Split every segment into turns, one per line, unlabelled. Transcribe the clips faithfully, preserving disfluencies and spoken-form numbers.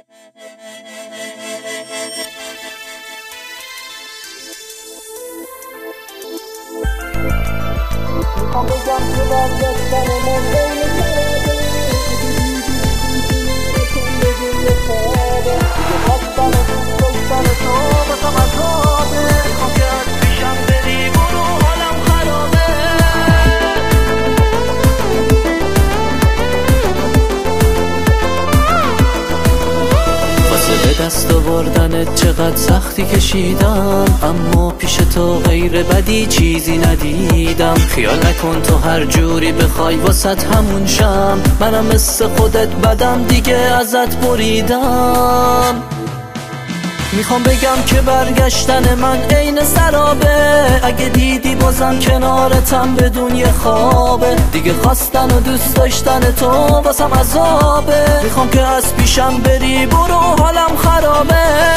میخوام بگم که برگشتن من بین دیگه خواستن و داشتن تو باسم عذابه. میخوام که از پیشم بری برو حالم خرابه. واسه به دست آوردنت چقدر سختی کشیدم، اما پیش تو غیر بدی چیزی ندیدم. خیال نکن تو هر جوری بخوای واسط همون شم، منم مثل خودت بدم دیگه ازت بریدم. میخوام بگم که برگشتن من عین سرابه، اگه دیدی بازم کنارتم بدون یه خوابه. دیگه خواستن و دوست داشتن تو واسم عذابه. میخوام که از پیشم بری برو حالم خرابه.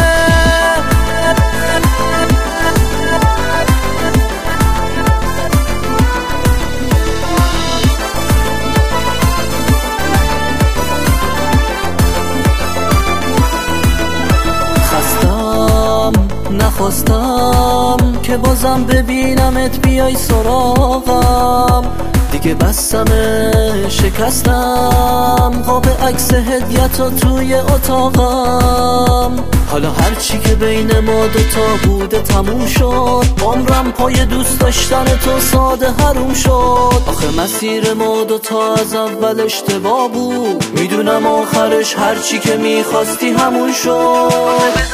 نخواستم که بازم ببینمت بیای سراغم، دیگه بسمه شکستم قاب عکس هدیه‌تو توی اتاقم. حالا هرچی که بین ما دوتا بوده تموم شد، عمرم پای دوست داشتن تو ساده حروم شد. آخه مسیر ما دوتا از اول اشتباه بود، میدونم آخرش هرچی که میخواستی همون شد.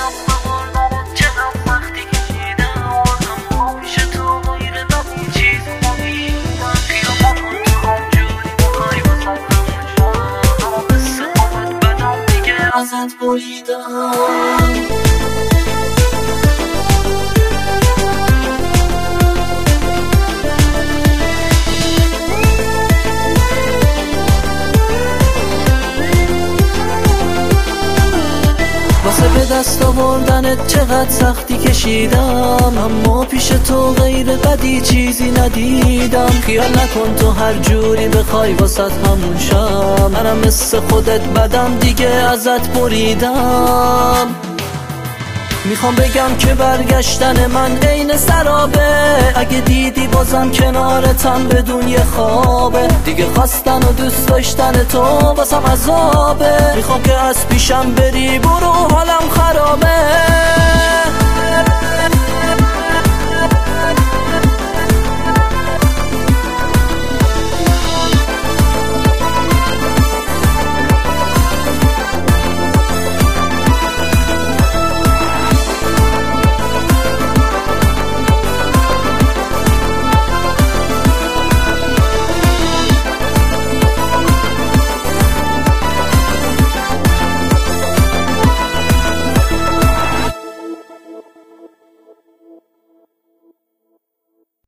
ازت بریدم واسه به دست آوردنت چقدر سختی کشیدم، اما پیش تو غیر بدی چیزی ندیدم. خیال نکن تو هر جوری بخوای واسط همون شم، منم مثل خودت بدم دیگه ازت بریدم. میخوام بگم که برگشتن من عین سرابه، اگه دیدی بازم کنارتم بدون یه خوابه. دیگه خواستن و دوست داشتن تو واسم عذابه. میخوام که از پیشم بری برو حالم خرابه.